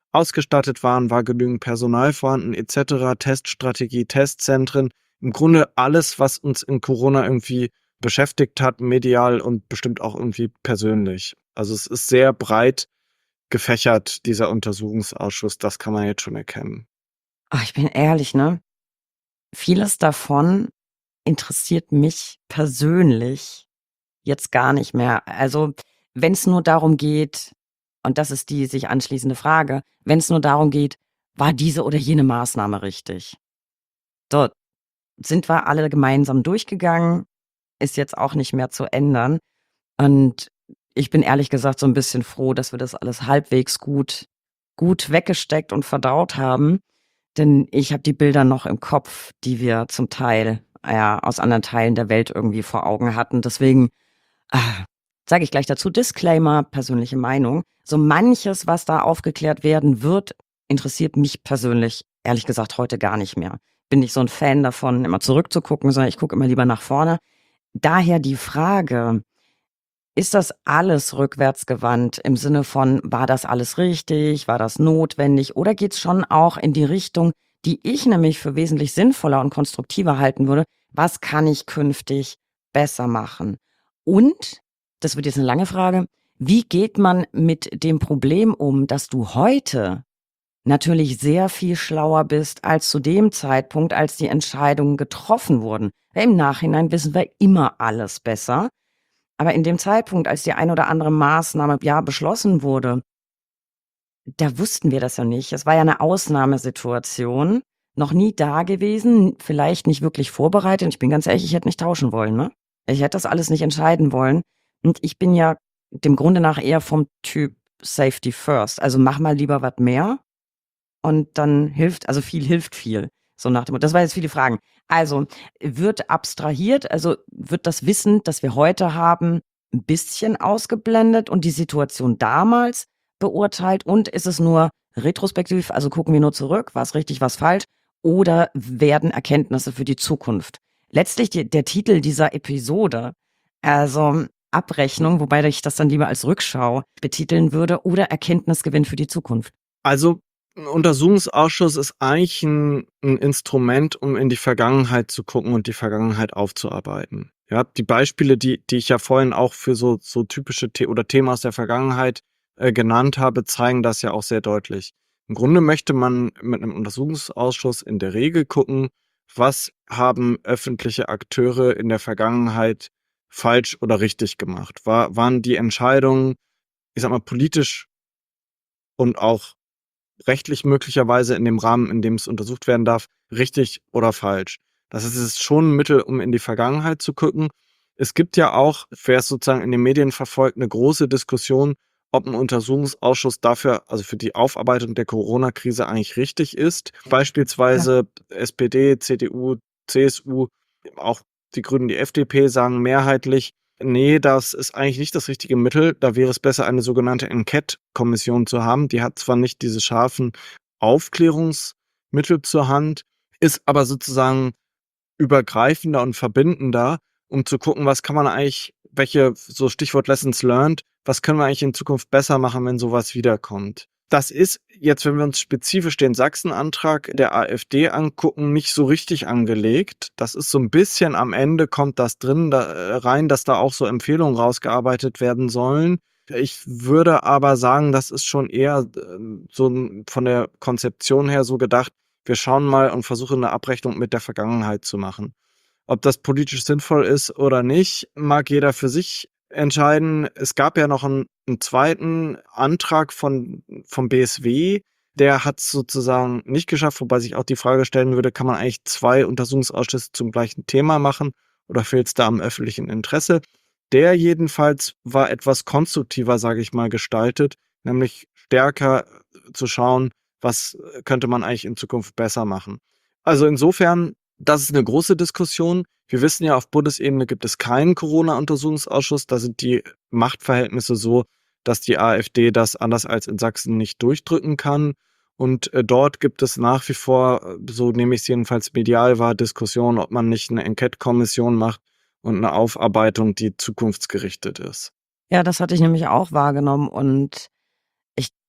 Speaker 1: ausgestattet waren, war genügend Personal vorhanden etc., Teststrategie, Testzentren. Im Grunde alles, was uns in Corona irgendwie beschäftigt hat, medial und bestimmt auch irgendwie persönlich. Also es ist sehr breit gefächert, dieser Untersuchungsausschuss, das kann man jetzt schon erkennen.
Speaker 2: Ach, ich bin ehrlich, ne? Vieles davon interessiert mich persönlich jetzt gar nicht mehr. Also, wenn es nur darum geht, und das ist die sich anschließende Frage, wenn es nur darum geht, war diese oder jene Maßnahme richtig? So, sind wir alle gemeinsam durchgegangen, ist jetzt auch nicht mehr zu ändern. Und ich bin ehrlich gesagt so ein bisschen froh, dass wir das alles halbwegs gut weggesteckt und verdaut haben, denn ich habe die Bilder noch im Kopf, die wir zum Teil, ja, aus anderen Teilen der Welt irgendwie vor Augen hatten. Deswegen, sage ich gleich dazu, Disclaimer, persönliche Meinung. So manches, was da aufgeklärt werden wird, interessiert mich persönlich, ehrlich gesagt, heute gar nicht mehr. Bin nicht so ein Fan davon, immer zurückzugucken, sondern ich gucke immer lieber nach vorne. Daher die Frage: Ist das alles rückwärtsgewandt im Sinne von, war das alles richtig, war das notwendig oder geht's schon auch in die Richtung, die ich nämlich für wesentlich sinnvoller und konstruktiver halten würde: Was kann ich künftig besser machen? Und, das wird jetzt eine lange Frage, wie geht man mit dem Problem um, dass du heute natürlich sehr viel schlauer bist als zu dem Zeitpunkt, als die Entscheidungen getroffen wurden? Im Nachhinein wissen wir immer alles besser. Aber in dem Zeitpunkt, als die ein oder andere Maßnahme, ja, beschlossen wurde, da wussten wir das ja nicht. Es war ja 'ne Ausnahmesituation, noch nie dagewesen, vielleicht nicht wirklich vorbereitet. Und ich bin ganz ehrlich, ich hätte nicht tauschen wollen, ne? Ich hätte das alles nicht entscheiden wollen. Und ich bin ja dem Grunde nach eher vom Typ Safety First. Also, mach mal lieber was mehr und dann viel hilft viel, so nach dem Motto. Das war jetzt viele Fragen. Also, wird abstrahiert, also, wird das Wissen, das wir heute haben, 'n bisschen ausgeblendet und die Situation damals beurteilt und ist es nur retrospektiv, also, gucken wir nur zurück, war's richtig, war's falsch oder werden Erkenntnisse für die Zukunft? Letztlich der Titel dieser Episode, also, Abrechnung, wobei ich das dann lieber als Rückschau betiteln würde oder Erkenntnisgewinn für die Zukunft.
Speaker 1: Also, 'n Untersuchungsausschuss ist eigentlich 'n Instrument, um in die Vergangenheit zu gucken und die Vergangenheit aufzuarbeiten. Ja, die Beispiele, die ich ja vorhin auch für so typische Themen aus der Vergangenheit, genannt habe, zeigen das ja auch sehr deutlich. Im Grunde möchte man mit 'nem Untersuchungsausschuss in der Regel gucken, was haben öffentliche Akteure in der Vergangenheit falsch oder richtig gemacht? Waren die Entscheidungen, ich sage mal, politisch und auch rechtlich möglicherweise in dem Rahmen, in dem es untersucht werden darf, richtig oder falsch. Das heißt, es ist schon ein Mittel, um in die Vergangenheit zu gucken. Es gibt ja auch, wer es sozusagen in den Medien verfolgt, eine große Diskussion, ob ein Untersuchungsausschuss dafür, also für die Aufarbeitung der Corona-Krise eigentlich richtig ist.
Speaker 2: Ja.
Speaker 1: Beispielsweise SPD, CDU, CSU, auch die Grünen, die FDP sagen mehrheitlich: „Nee, das ist eigentlich nicht das richtige Mittel. Da wäre es besser, eine sogenannte Enquete-Kommission zu haben.“ Die hat zwar nicht diese scharfen Aufklärungsmittel zur Hand, ist aber sozusagen übergreifender und verbindender, um zu gucken, was kann man eigentlich, welche, so Stichwort Lessons learned, was können wir eigentlich in Zukunft besser machen, wenn sowas wiederkommt. Das ist jetzt, wenn wir uns spezifisch den Sachsen-Antrag der AfD angucken, nicht so richtig angelegt. Das ist so ein bisschen am Ende kommt das drin da rein, dass da auch so Empfehlungen rausgearbeitet werden sollen. Ich würde aber sagen, das ist schon eher, so 'n von der Konzeption her so gedacht, wir schauen mal und versuchen eine Abrechnung mit der Vergangenheit zu machen. Ob das politisch sinnvoll ist oder nicht, mag jeder für sich entscheiden. Es gab ja noch einen 'n zweiten Antrag vom BSW, der hat's sozusagen nicht geschafft, wobei sich auch die Frage stellen würde, kann man eigentlich 2 Untersuchungsausschüsse zum gleichen Thema machen oder fehlt's da am öffentlichen Interesse? Der jedenfalls war etwas konstruktiver, sage ich mal, gestaltet, nämlich stärker zu schauen, was könnte man eigentlich in Zukunft besser machen. Also, insofern, das ist eine große Diskussion. Wir wissen ja, auf Bundesebene gibt es keinen Corona-Untersuchungsausschuss. Da sind die Machtverhältnisse so, dass die AfD das anders als in Sachsen nicht durchdrücken kann. Und, dort gibt es nach wie vor, so nehme ich's jedenfalls medial wahr, Diskussionen, ob man nicht eine Enquete-Kommission macht und eine Aufarbeitung, die zukunftsgerichtet ist.
Speaker 2: Ja, das hatte ich nämlich auch wahrgenommen und ich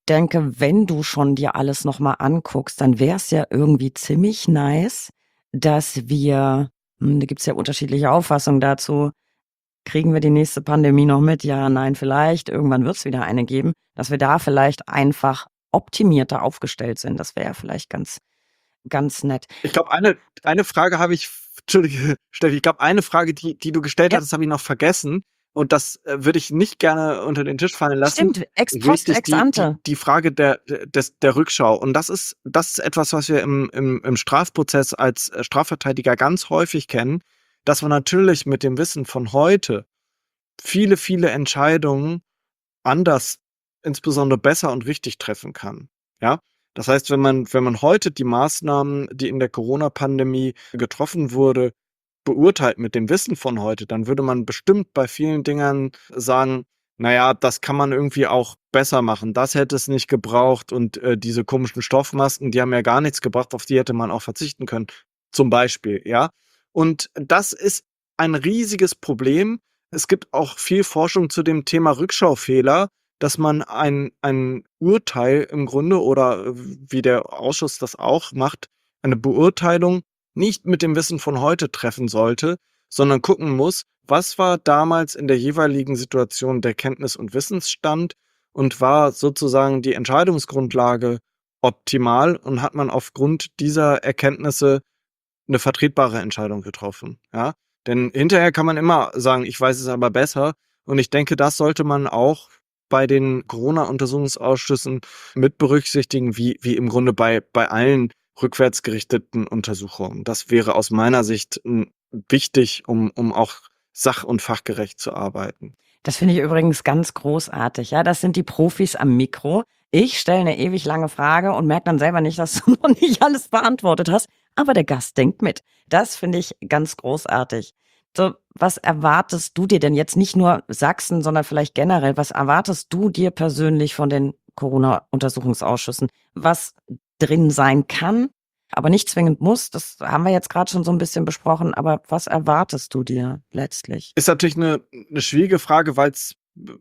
Speaker 2: denke, wenn du schon dir alles nochmal anguckst, dann wäre es ja irgendwie ziemlich nice, dass wir, da gibt es ja unterschiedliche Auffassungen dazu, kriegen wir die nächste Pandemie noch mit? Ja, nein, vielleicht. Irgendwann wird es wieder eine geben, dass wir da vielleicht einfach optimierter aufgestellt sind. Das wäre ja vielleicht ganz, ganz nett.
Speaker 1: Ich glaube, eine Frage habe ich, Entschuldige, Steffi, ich glaube, eine Frage, die du gestellt
Speaker 2: Ja,
Speaker 1: hattest, habe ich noch vergessen. Und das würde ich nicht gerne unter den Tisch fallen lassen.
Speaker 2: stimmt. Ex post,
Speaker 1: Richtig,
Speaker 2: ex ante.
Speaker 1: die Frage der Rückschau. Und das ist etwas, was wir im Strafprozess als Strafverteidiger ganz häufig kennen, dass man natürlich mit dem Wissen von heute viele, viele Entscheidungen anders, insbesondere besser und richtig treffen kann. Ja? Das heißt, wenn man heute die Maßnahmen, die in der Corona-Pandemie getroffen wurde, beurteilt mit dem Wissen von heute, dann würde man bestimmt bei vielen Dingern sagen, naja, das kann man irgendwie auch besser machen. Das hätte es nicht gebraucht und diese komischen Stoffmasken, die haben ja gar nichts gebracht, auf die hätte man auch verzichten können. Zum Beispiel, ja. Und das ist ein riesiges Problem. Es gibt auch viel Forschung zu dem Thema Rückschaufehler, dass man ein Urteil im Grunde oder wie der Ausschuss das auch macht, eine Beurteilung nicht mit dem Wissen von heute treffen sollte, sondern gucken muss, was war damals in der jeweiligen Situation der Kenntnis- und Wissensstand und war sozusagen die Entscheidungsgrundlage optimal und hat man aufgrund dieser Erkenntnisse eine vertretbare Entscheidung getroffen, ja? Denn hinterher kann man immer sagen: „Ich weiß es aber besser." Und ich denke, das sollte man auch bei den Corona-Untersuchungsausschüssen mit berücksichtigen, wie im Grunde bei allen rückwärtsgerichteten Untersuchungen. Das wäre aus meiner Sicht, wichtig, um auch sach und fachgerecht zu arbeiten.
Speaker 2: Das finde ich übrigens ganz großartig. Ja, das sind die Profis am Mikro. Ich stelle eine ewig lange Frage und merke dann selber nicht, dass du noch nicht alles beantwortet hast. Aber der Gast denkt mit. Das finde ich ganz großartig. So, was erwartest du dir denn jetzt nicht nur Sachsen, sondern vielleicht generell? Was erwartest du dir persönlich von den Corona-Untersuchungsausschüssen? Was drin sein kann, aber nicht zwingend muss? Das haben wir jetzt gerade schon so ein bisschen besprochen. Aber was erwartest du dir letztlich?
Speaker 1: Ist natürlich eine schwierige Frage, weil's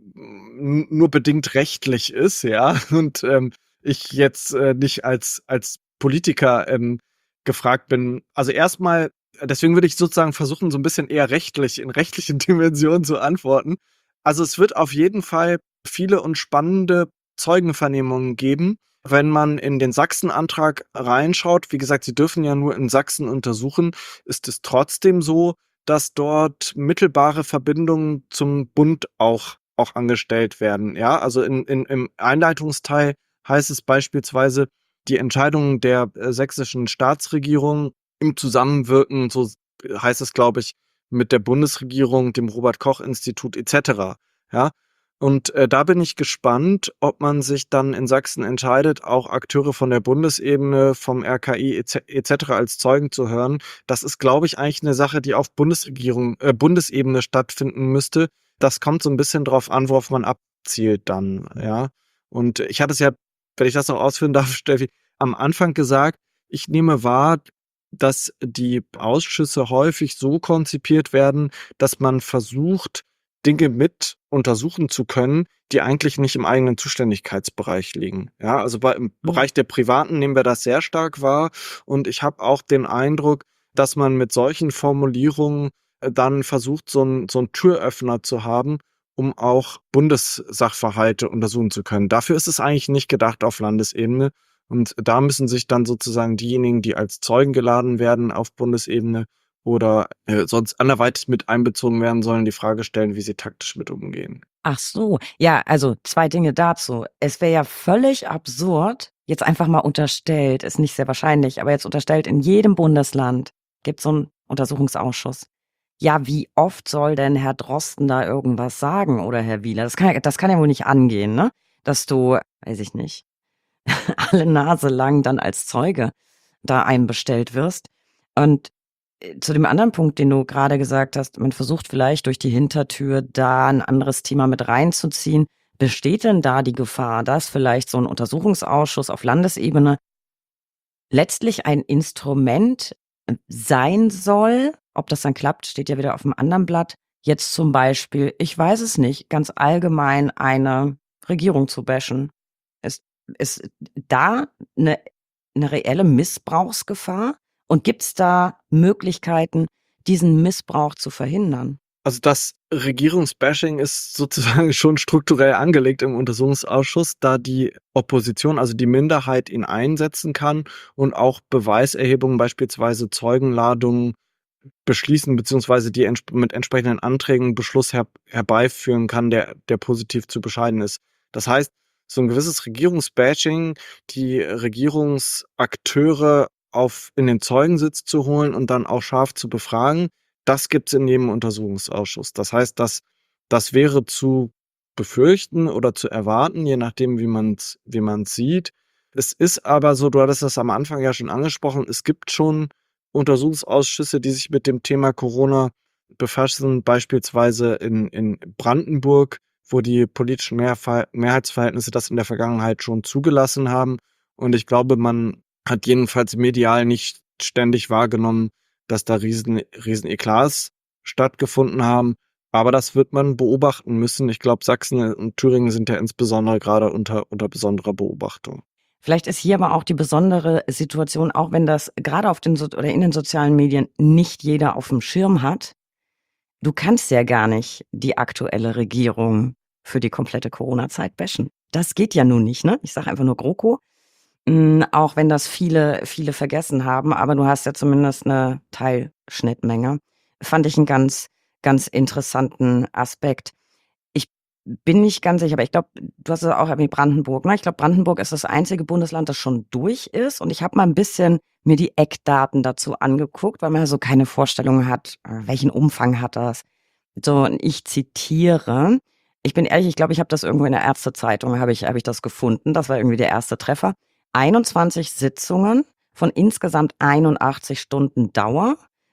Speaker 1: nur bedingt rechtlich ist, ja, und, ich jetzt, nicht als Politiker, gefragt bin. Also, erstmal deswegen würde ich sozusagen versuchen, so ein bisschen eher rechtlich in rechtlichen Dimensionen zu antworten. Also, es wird auf jeden Fall viele und spannende Zeugenvernehmungen geben, wenn man in den Sachsen-Antrag reinschaut. Wie gesagt, sie dürfen ja nur in Sachsen untersuchen. Ist es trotzdem so, dass dort mittelbare Verbindungen zum Bund auch angestellt werden, ja? Also, im Einleitungsteil heißt es beispielsweise, die Entscheidungen der, sächsischen Staatsregierung im Zusammenwirken, so heißt es, glaube ich, mit der Bundesregierung, dem Robert-Koch-Institut et cetera, ja? Und, da bin ich gespannt, ob man sich dann in Sachsen entscheidet, auch Akteure von der Bundesebene, vom RKI et cetera als Zeugen zu hören. Das ist, glaube ich, eigentlich eine Sache, die auf Bundesebene stattfinden müsste. Das kommt so ein bisschen drauf an, worauf man abzielt dann, ja? Und ich hatte es ja, wenn ich das noch ausführen darf, Steffi, am Anfang gesagt, ich nehme wahr, dass die Ausschüsse häufig so konzipiert werden, dass man versucht, Dinge mit untersuchen zu können, die eigentlich nicht im eigenen Zuständigkeitsbereich liegen. Ja, also im
Speaker 2: Mhm.
Speaker 1: Bereich der Privaten nehmen wir das sehr stark wahr. Und ich habe auch den Eindruck, dass man mit solchen Formulierungen dann versucht, so ein Türöffner zu haben, um auch Bundessachverhalte untersuchen zu können. Dafür ist es eigentlich nicht gedacht auf Landesebene. Und da müssen sich dann sozusagen diejenigen, die als Zeugen geladen werden auf Bundesebene oder sonst anderweitig mit einbezogen werden sollen, die Frage stellen, wie sie taktisch mit umgehen.
Speaker 2: Ach so, ja, also 2 Dinge dazu. Es wäre ja völlig absurd, jetzt einfach mal unterstellt, ist nicht sehr wahrscheinlich, aber jetzt unterstellt, in jedem Bundesland gibt's so 'n Untersuchungsausschuss. Ja, wie oft soll denn Herr Drosten da irgendwas sagen oder Herr Wieler? Das kann ja wohl nicht angehen, ne? Dass du, weiß ich nicht, alle Nase lang dann als Zeuge da einbestellt wirst. Und zu dem anderen Punkt, den du gerade gesagt hast, man versucht vielleicht durch die Hintertür da ein anderes Thema mit reinzuziehen. Besteht denn da die Gefahr, dass vielleicht so ein Untersuchungsausschuss auf Landesebene letztlich ein Instrument sein soll? Ob das dann klappt, steht ja wieder auf dem anderen Blatt. Jetzt zum Beispiel, ich weiß es nicht, ganz allgemein eine Regierung zu bashen. Ist ist da eine reelle Missbrauchsgefahr? Und gibt es da Möglichkeiten, diesen Missbrauch zu verhindern?
Speaker 1: Also das Regierungsbashing ist sozusagen schon strukturell angelegt im Untersuchungsausschuss, da die Opposition, also die Minderheit, ihn einsetzen kann und auch Beweiserhebungen, beispielsweise Zeugenladungen, beschließen, beziehungsweise die mit entsprechenden Anträgen Beschluss herbeiführen kann, der positiv zu bescheiden ist. Das heißt, so ein gewisses Regierungsbashing, die Regierungsakteure in den Zeugensitz zu holen und dann auch scharf zu befragen, das gibt's in jedem Untersuchungsausschuss. Das heißt, das wäre zu befürchten oder zu erwarten, je nachdem, wie man's sieht. Es ist aber so, du hattest das am Anfang ja schon angesprochen, es gibt schon Untersuchungsausschüsse, die sich mit dem Thema Corona befassen, beispielsweise in Brandenburg, wo die politischen Mehrheitsverhältnisse das in der Vergangenheit schon zugelassen haben. Und ich glaube, man hat jedenfalls medial nicht ständig wahrgenommen, dass da riesen Eklats stattgefunden haben. Aber das wird man beobachten müssen. Ich glaube, Sachsen und Thüringen sind ja insbesondere gerade unter besonderer Beobachtung.
Speaker 2: Vielleicht ist hier aber auch die besondere Situation, auch wenn das gerade auf den oder in den sozialen Medien nicht jeder auf dem Schirm hat. Du kannst ja gar nicht die aktuelle Regierung für die komplette Corona-Zeit bashen. Das geht ja nun nicht, ne? Ich sage einfach nur GroKo. Auch wenn das viele vergessen haben, aber du hast ja zumindest eine Teilschnittmenge. Fand ich einen ganz, ganz interessanten Aspekt. Ich bin nicht ganz sicher, aber ich glaube, du hast es auch erwähnt, Brandenburg, ne? Ich glaube, Brandenburg ist das einzige Bundesland, das schon durch ist. Und ich habe mal ein bisschen mir die Eckdaten dazu angeguckt, weil man ja so keine Vorstellung hat, welchen Umfang hat das. So, und ich zitiere. Ich bin ehrlich, ich glaube, ich habe das irgendwo in der Ärztezeitung, habe ich das gefunden. Das war irgendwie der erste Treffer. 21 Sitzungen von insgesamt 81 Stunden Dauer,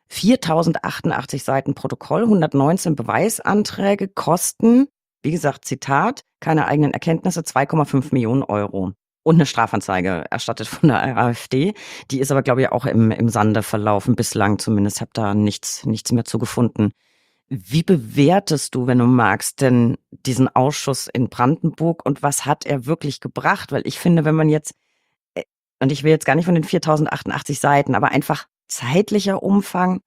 Speaker 2: 4.088 Seiten Protokoll, 119 Beweisanträge, Kosten, wie gesagt, Zitat, keine eigenen Erkenntnisse, 2,5 Millionen Euro. Und eine Strafanzeige erstattet von der AfD. Die ist aber, glaube ich, auch im Sande verlaufen, bislang zumindest. Habe da nichts mehr zu gefunden. Wie bewertest du, wenn du magst, denn diesen Ausschuss in Brandenburg und was hat er wirklich gebracht? Weil ich finde, wenn man jetzt, und ich will jetzt gar nicht von den 4.088 Seiten, aber einfach zeitlicher Umfang,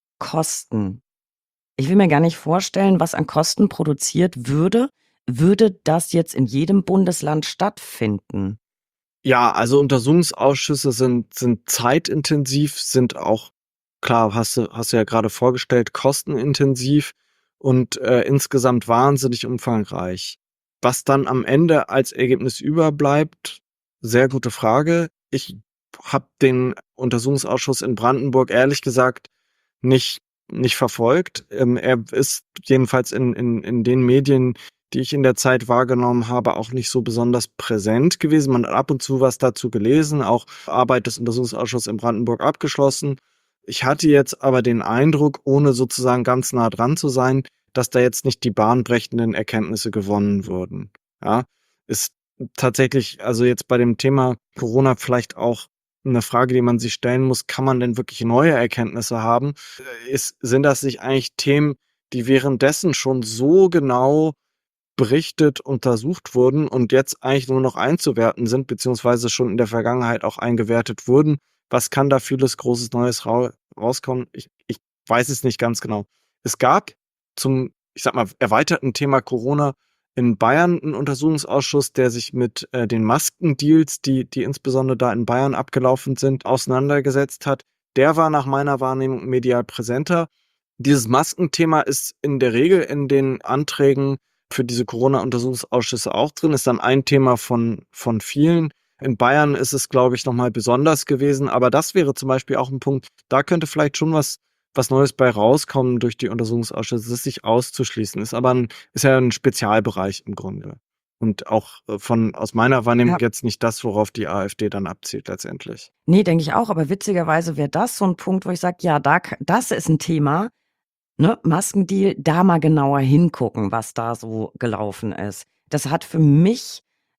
Speaker 2: Kosten. Ich will mir gar nicht vorstellen, was an Kosten produziert würde. Würde das jetzt in jedem Bundesland stattfinden?
Speaker 1: Ja, also Untersuchungsausschüsse sind zeitintensiv, sind auch, klar, hast du ja gerade vorgestellt, kostenintensiv und insgesamt wahnsinnig umfangreich. Was dann am Ende als Ergebnis überbleibt, sehr gute Frage. Ich habe den Untersuchungsausschuss in Brandenburg ehrlich gesagt nicht verfolgt. Er ist jedenfalls in den Medien, die ich in der Zeit wahrgenommen habe, auch nicht so besonders präsent gewesen. Man hat ab und zu was dazu gelesen, auch Arbeit des Untersuchungsausschusses in Brandenburg abgeschlossen. Ich hatte jetzt aber den Eindruck, ohne sozusagen ganz nah dran zu sein, dass da jetzt nicht die bahnbrechenden Erkenntnisse gewonnen wurden. Ja, ist tatsächlich, also jetzt bei dem Thema Corona vielleicht auch eine Frage, die man sich stellen muss: Kann man denn wirklich neue Erkenntnisse haben? Sind das nicht eigentlich Themen, die währenddessen schon so genau berichtet, untersucht wurden und jetzt eigentlich nur noch einzuwerten sind, beziehungsweise schon in der Vergangenheit auch eingewertet wurden? Was kann da vieles Großes Neues rauskommen? Ich weiß es nicht ganz genau. Es gab zum, ich sag mal, erweiterten Thema Corona in Bayern einen Untersuchungsausschuss, der sich mit den Maskendeals, die insbesondere da in Bayern abgelaufen sind, auseinandergesetzt hat. Der war nach meiner Wahrnehmung medial präsenter. Dieses Maskenthema ist in der Regel in den Anträgen für diese Corona-Untersuchungsausschüsse auch drin, ist dann ein Thema von vielen. In Bayern ist es, glaube ich, nochmal besonders gewesen, aber das wäre zum Beispiel auch ein Punkt, da könnte vielleicht schon was Neues bei rauskommen durch die Untersuchungsausschüsse. Das ist nicht auszuschließen, ist ja ein Spezialbereich im Grunde. Und auch aus meiner Wahrnehmung
Speaker 2: Ja.
Speaker 1: jetzt nicht das, worauf die AfD dann abzielt letztendlich.
Speaker 2: Nee, denke ich auch, aber witzigerweise wäre das so ein Punkt, wo ich sage, ja, das ist ein Thema, ne, Maskendeal, da mal genauer hingucken, was da so gelaufen ist. Das hat für mich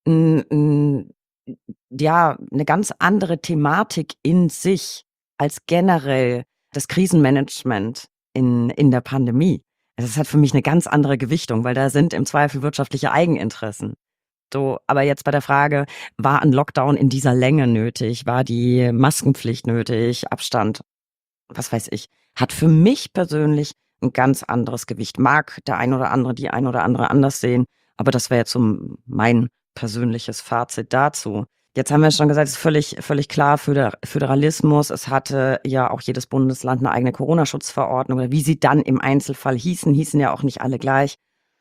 Speaker 2: 'n ja, 'ne ganz andere Thematik in sich als generell das Krisenmanagement in der Pandemie. Also, es hat für mich eine ganz andere Gewichtung, weil da sind im Zweifel wirtschaftliche Eigeninteressen So, aber jetzt bei der Frage, war ein Lockdown in dieser Länge nötig? War die Maskenpflicht nötig? Abstand? Was weiß ich, hat für mich persönlich ein ganz anderes Gewicht. Mag der ein oder andere, die ein oder andere anders sehen, aber das wäre jetzt so mein persönliches Fazit dazu. Jetzt haben wir schon gesagt, es ist völlig klar, Föderalismus. Es hatte ja auch jedes Bundesland eine eigene Corona-Schutzverordnung, oder wie sie dann im Einzelfall hießen ja auch nicht alle gleich.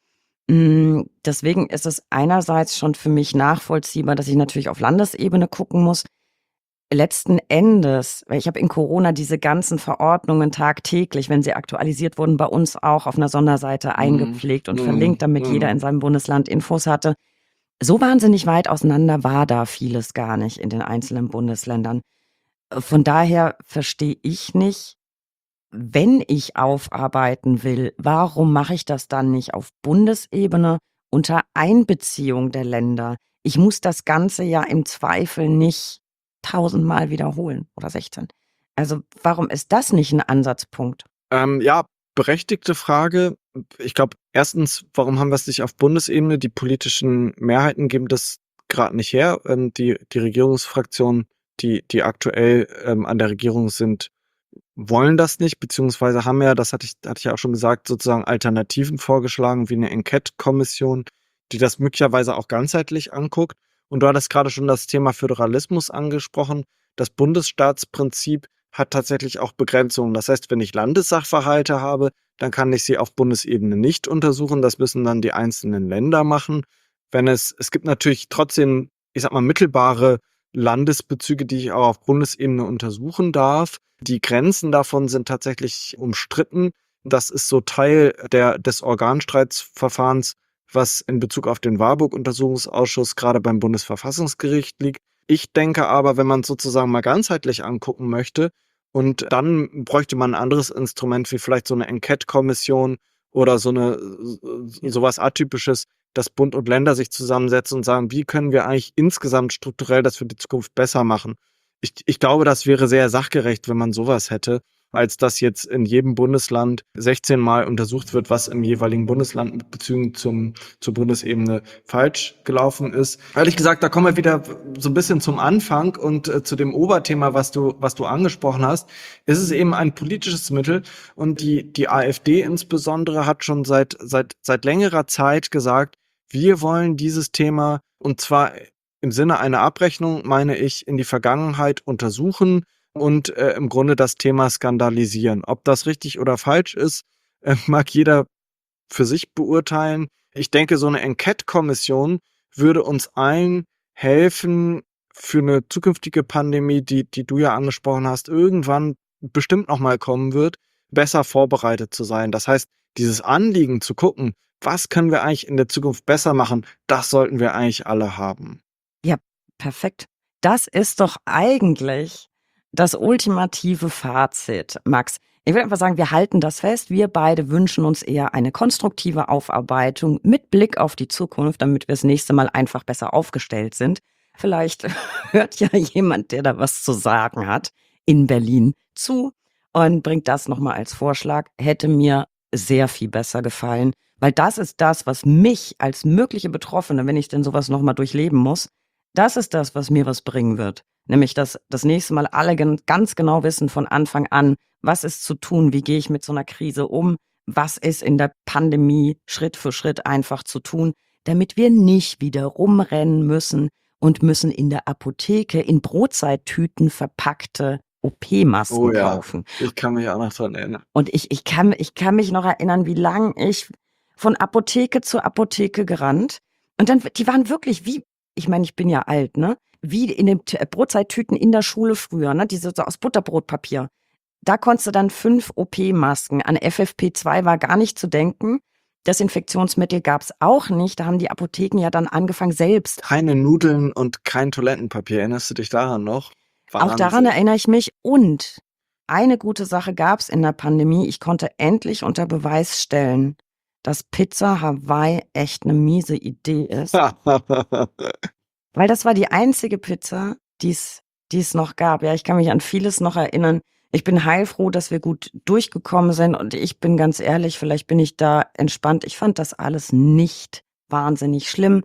Speaker 2: Deswegen ist es einerseits schon für mich nachvollziehbar, dass ich natürlich auf Landesebene gucken muss. Letzten Endes, weil ich habe in Corona diese ganzen Verordnungen tagtäglich, wenn sie aktualisiert wurden, bei uns auch auf einer Sonderseite eingepflegt und verlinkt, damit jeder in seinem Bundesland Infos hatte. So wahnsinnig weit auseinander war da vieles gar nicht in den einzelnen Bundesländern. Von daher verstehe ich nicht, wenn ich aufarbeiten will, warum mache ich das dann nicht auf Bundesebene unter Einbeziehung der Länder? Ich muss das Ganze ja im Zweifel nicht 1000-mal wiederholen oder 16. Also warum ist das nicht ein Ansatzpunkt?
Speaker 1: Ja, berechtigte Frage. Ich glaube, erstens, warum haben wir es nicht auf Bundesebene? Die politischen Mehrheiten geben das gerade nicht her. Die Regierungsfraktionen, die aktuell an der Regierung sind, wollen das nicht, beziehungsweise haben ja, das hatte ich ja auch schon gesagt, sozusagen Alternativen vorgeschlagen, wie eine Enquete-Kommission, die das möglicherweise auch ganzheitlich anguckt. Und du hattest gerade schon das Thema Föderalismus angesprochen. Das Bundesstaatsprinzip hat tatsächlich auch Begrenzungen. Das heißt, wenn ich Landessachverhalte habe, dann kann ich sie auf Bundesebene nicht untersuchen. Das müssen dann die einzelnen Länder machen. Es gibt natürlich trotzdem, ich sag mal, mittelbare Landesbezüge, die ich auch auf Bundesebene untersuchen darf. Die Grenzen davon sind tatsächlich umstritten. Das ist so Teil des Organstreitsverfahrens, was in Bezug auf den Warburg-Untersuchungsausschuss gerade beim Bundesverfassungsgericht liegt. Ich denke aber, wenn man es sozusagen mal ganzheitlich angucken möchte, und dann bräuchte man ein anderes Instrument wie vielleicht so eine Enquete-Kommission oder sowas Atypisches, dass Bund und Länder sich zusammensetzen und sagen, wie können wir eigentlich insgesamt strukturell das für die Zukunft besser machen? Ich glaube, das wäre sehr sachgerecht, wenn man sowas hätte, als dass jetzt in jedem Bundesland 16 Mal untersucht wird, was im jeweiligen Bundesland mit Bezügen zur Bundesebene falsch gelaufen ist. Ehrlich gesagt, da kommen wir wieder so ein bisschen zum Anfang und zu dem Oberthema, was du angesprochen hast. Ist es eben ein politisches Mittel und die AfD insbesondere hat schon seit längerer Zeit gesagt, wir wollen dieses Thema, und zwar im Sinne einer Abrechnung, meine ich, in die Vergangenheit untersuchen und im Grunde das Thema skandalisieren. Ob das richtig oder falsch ist, mag jeder für sich beurteilen. Ich denke, so eine Enquete-Kommission würde uns allen helfen, für eine zukünftige Pandemie, die du ja angesprochen hast, irgendwann bestimmt nochmal kommen wird, besser vorbereitet zu sein. Das heißt, dieses Anliegen zu gucken, was können wir eigentlich in der Zukunft besser machen, das sollten wir eigentlich alle haben.
Speaker 2: Ja, perfekt. Das ist doch eigentlich das ultimative Fazit, Max. Ich würde einfach sagen, wir halten das fest. Wir beide wünschen uns eher eine konstruktive Aufarbeitung mit Blick auf die Zukunft, damit wir das nächste Mal einfach besser aufgestellt sind. Vielleicht hört ja jemand, der da was zu sagen hat, in Berlin zu und bringt das nochmal als Vorschlag. Hätte mir sehr viel besser gefallen, weil das ist das, was mich als mögliche Betroffene, wenn ich denn sowas nochmal durchleben muss, das ist das, was mir was bringen wird. Nämlich, dass das nächste Mal alle ganz genau wissen von Anfang an, was ist zu tun, wie gehe ich mit so einer Krise um, was ist in der Pandemie Schritt für Schritt einfach zu tun, damit wir nicht wieder rumrennen müssen und müssen in der Apotheke in Brotzeittüten verpackte OP-Masken kaufen.
Speaker 1: Ich kann mich auch noch dran erinnern.
Speaker 2: Und ich kann mich noch erinnern, wie lang ich von Apotheke zu Apotheke gerannt. Und dann, die waren wirklich wie, ich meine, ich bin ja alt, ne? Wie in den Brotzeittüten in der Schule früher, ne? Diese so aus Butterbrotpapier. Da konntest du dann 5 OP-Masken. An FFP2 war gar nicht zu denken. Desinfektionsmittel gab's auch nicht. Da haben die Apotheken ja dann angefangen selbst.
Speaker 1: Keine Nudeln und kein Toilettenpapier. Erinnerst du dich daran noch?
Speaker 2: Auch daran erinnere ich mich. Und eine gute Sache gab's in der Pandemie. Ich konnte endlich unter Beweis stellen, dass Pizza Hawaii echt eine miese Idee ist. Weil das war die einzige Pizza, die es noch gab. Ja, ich kann mich an vieles noch erinnern. Ich bin heilfroh, dass wir gut durchgekommen sind. Und ich bin ganz ehrlich, vielleicht bin ich da entspannt. Ich fand das alles nicht wahnsinnig schlimm.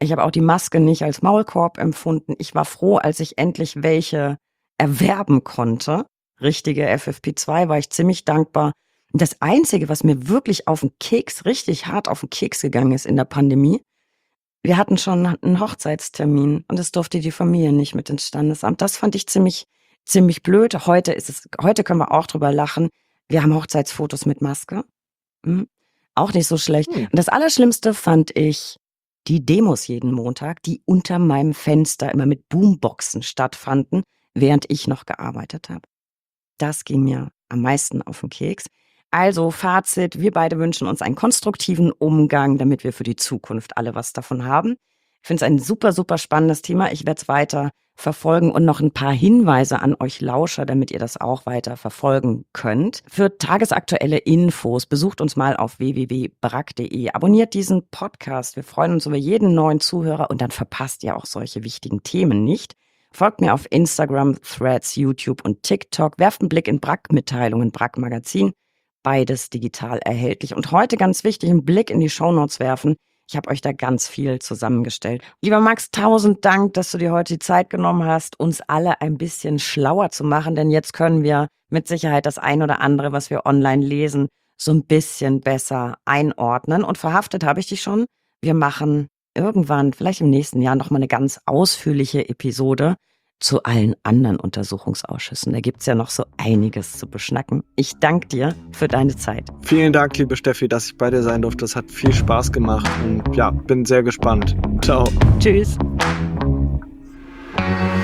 Speaker 2: Ich habe auch die Maske nicht als Maulkorb empfunden. Ich war froh, als ich endlich welche erwerben konnte. Richtige FFP2 war ich ziemlich dankbar. Das Einzige, was mir wirklich richtig hart auf den Keks gegangen ist in der Pandemie, wir hatten schon einen Hochzeitstermin und es durfte die Familie nicht mit ins Standesamt. Das fand ich ziemlich blöd. Heute können wir auch drüber lachen. Wir haben Hochzeitsfotos mit Maske. Auch nicht so schlecht. Und das Allerschlimmste fand ich die Demos jeden Montag, die unter meinem Fenster immer mit Boomboxen stattfanden, während ich noch gearbeitet habe. Das ging mir am meisten auf den Keks. Also Fazit, wir beide wünschen uns einen konstruktiven Umgang, damit wir für die Zukunft alle was davon haben. Ich finde es ein super, super spannendes Thema. Ich werde es weiter verfolgen und noch ein paar Hinweise an euch Lauscher, damit ihr das auch weiter verfolgen könnt. Für tagesaktuelle Infos besucht uns mal auf www.brack.de. Abonniert diesen Podcast. Wir freuen uns über jeden neuen Zuhörer und dann verpasst ihr auch solche wichtigen Themen nicht. Folgt mir auf Instagram, Threads, YouTube und TikTok. Werft einen Blick in Brack-Mitteilungen, Brack-Magazin. Beides digital erhältlich. Und heute ganz wichtig, einen Blick in die Shownotes werfen. Ich habe euch da ganz viel zusammengestellt. Lieber Max, 1000 Dank, dass du dir heute die Zeit genommen hast, uns alle ein bisschen schlauer zu machen. Denn jetzt können wir mit Sicherheit das ein oder andere, was wir online lesen, so ein bisschen besser einordnen. Und verhaftet habe ich dich schon. Wir machen irgendwann, vielleicht im nächsten Jahr, nochmal eine ganz ausführliche Episode zu allen anderen Untersuchungsausschüssen. Da gibt's ja noch so einiges zu beschnacken. Ich danke dir für deine Zeit.
Speaker 1: Vielen Dank, liebe Steffi, dass ich bei dir sein durfte. Das hat viel Spaß gemacht und ja, bin sehr gespannt. Ciao.
Speaker 2: Tschüss.